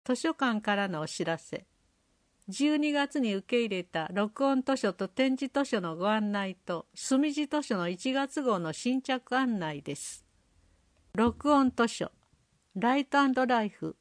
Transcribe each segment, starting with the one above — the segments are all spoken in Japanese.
図書館からのお知らせ。12月に受け入れた録音図書と展示図書のご案内と、墨字図書の1月号の新着案内です。録音図書、ライト&ライフ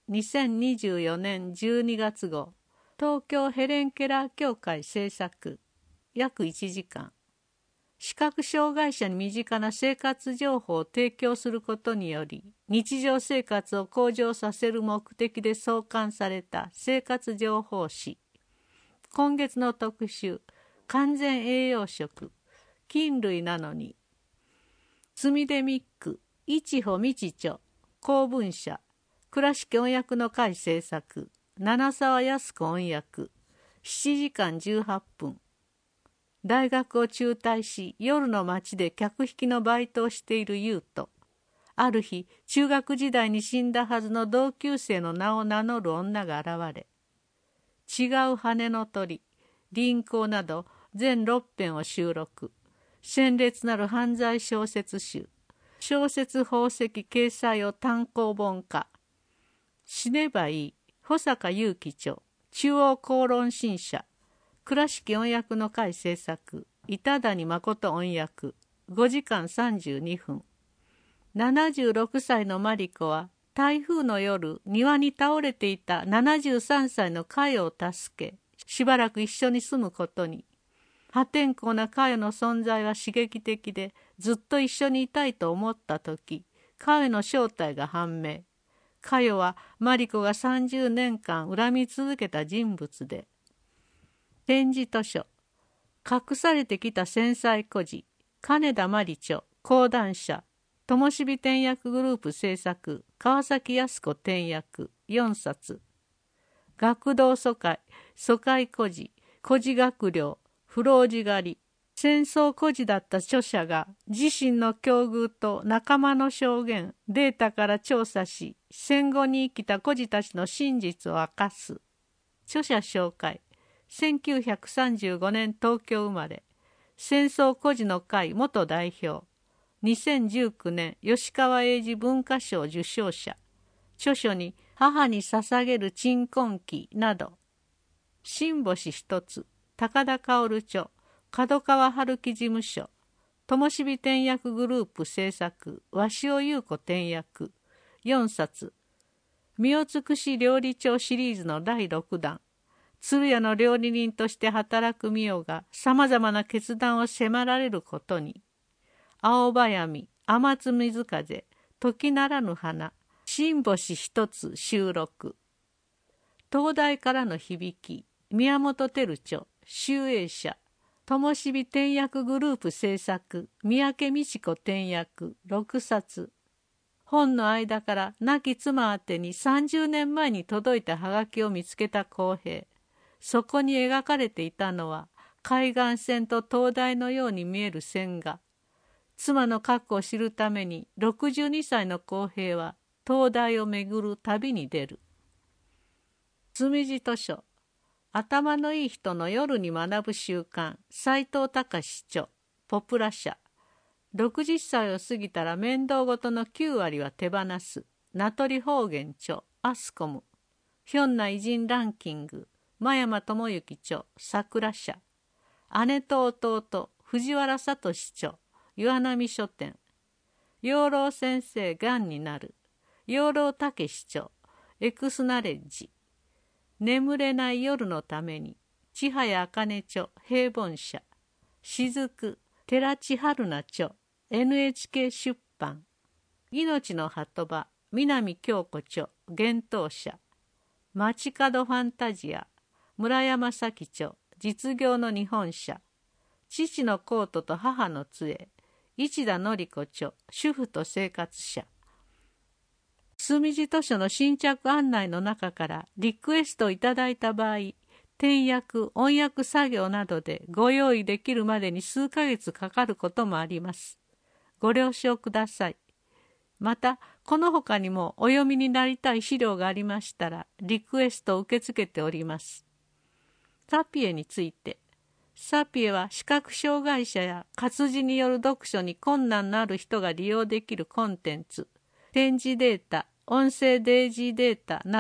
2024年12月号、東京ヘレンケラー協会制作、約1時間。視覚障害者に身近な生活情報を提供することにより、日常生活を向上させる目的で創刊された生活情報誌。今月の特集、完全栄養食、菌類なのに。つみでミック、一穂道著、公文社、倉敷音訳の会制作、七沢康子音訳、7時間18分。大学を中退し、夜の街で客引きのバイトをしている優と、ある日、中学時代に死んだはずの同級生の名を名乗る女が現れ、違う羽の鳥、輪行など全6編を収録、鮮烈なる犯罪小説集、小説宝石掲載を単行本化。死ねばいい、保坂祐樹著、中央公論新社、倉敷音訳の会制作、板谷誠音訳、5時間32分。76歳のマリコは、台風の夜、庭に倒れていた73歳の佳代を助け、しばらく一緒に住むことに。破天荒な佳代の存在は刺激的で、ずっと一緒にいたいと思ったとき、佳代の正体が判明。佳代はマリコが30年間恨み続けた人物で、展示図書、隠されてきた繊細孤児、金田真理著、講談社、灯火典訳グループ制作、川崎靖子典訳、4冊。学童疎開、疎開孤児、孤児学寮、不老児狩り、戦争孤児だった著者が自身の境遇と仲間の証言、データから調査し、戦後に生きた孤児たちの真実を明かす。著者紹介。1935年東京生まれ、戦争孤児の会元代表、2019年吉川英治文化賞受賞者、著書に母に捧げる鎮魂記など、新星一つ、高田薫著、角川春樹事務所、灯火典訳グループ制作、鷲尾優子典訳、4冊、身を尽くし料理長シリーズの第6弾、鶴屋の料理人として働く美代がさまざまな決断を迫られることに、青葉闇、天津水風、時ならぬ花、新星一つ収録。東大からの響き、宮本照著、集英社、灯火典訳グループ制作、三宅美智子典訳、6冊。本の間から亡き妻宛てに30年前に届いたハガキを見つけた公平。そこに描かれていたのは、海岸線と灯台のように見える線画。妻の過去を知るために、62歳の公平は、灯台を巡る旅に出る。墨字図書。頭のいい人の夜に学ぶ習慣。斉藤隆著。ポプラ社。60歳を過ぎたら面倒ごとの9割は手放す。名取方言著。アスコム。ひょんな偉人ランキング。真山智之著、桜社。姉と弟、藤原聡著、岩波書店。養老先生がんになる。養老武著、エクスナレッジ。眠れない夜のために。千早茜著、平凡社。雫、寺地春菜著、NHK 出版。命の鳩場、南京子著、幻冬社。街角ファンタジア。村山咲著、実業の日本社。父のコートと母の杖。市田典子著、主婦と生活者。墨字図書の新着案内の中からリクエストをいただいた場合、転訳、音訳作業などでご用意できるまでに数ヶ月かかることもあります。ご了承ください。また、この他にもお読みになりたい資料がありましたら、リクエストを受け付けております。サピエについて。サピエは視覚障害者や活字による読書に困難のある人が利用できるコンテンツ、展示データ、音声デイジーデータなど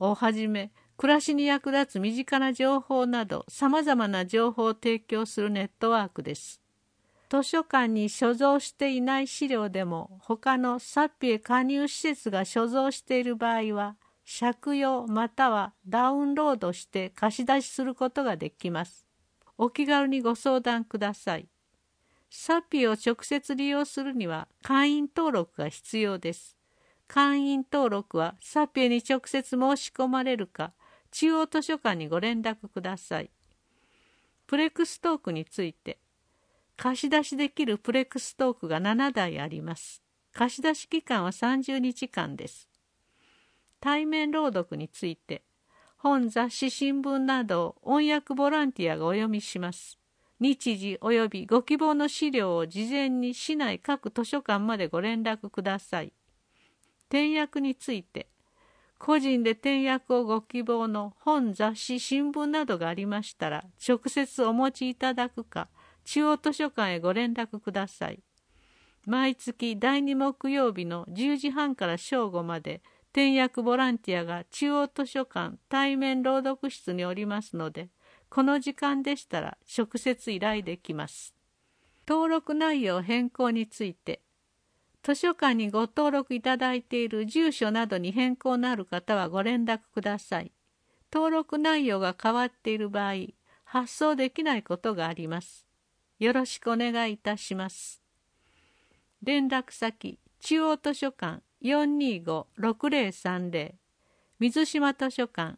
をはじめ、暮らしに役立つ身近な情報など様々な情報を提供するネットワークです。図書館に所蔵していない資料でも他のサピエ加入施設が所蔵している場合は借用またはダウンロードして貸し出しすることができます。お気軽にご相談ください。サピエを直接利用するには会員登録が必要です。会員登録はサピエに直接申し込まれるか中央図書館にご連絡ください。プレクストークについて、貸し出しできるプレクストークが7台あります。貸し出し期間は30日間です。対面朗読について、本雑誌新聞などを翻訳ボランティアがお読みします。日時及びご希望の資料を事前に市内各図書館までご連絡ください。転訳について、個人で転訳をご希望の本雑誌新聞などがありましたら直接お持ちいただくか中央図書館へご連絡ください。毎月第2木曜日の10時半から正午まで転訳ボランティアが中央図書館対面朗読室におりますので、この時間でしたら直接依頼できます。登録内容変更について、図書館にご登録いただいている住所などに変更のある方はご連絡ください。登録内容が変わっている場合、発送できないことがあります。よろしくお願いいたします。連絡先、中央図書館 425-6030、水島図書館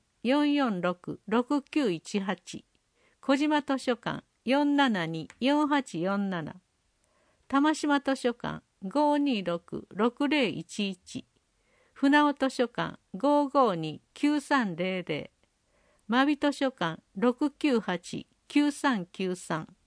446-6918、小島図書館 472-4847、玉島図書館 526-6011、船尾図書館 552-9300、真備図書館 698-9393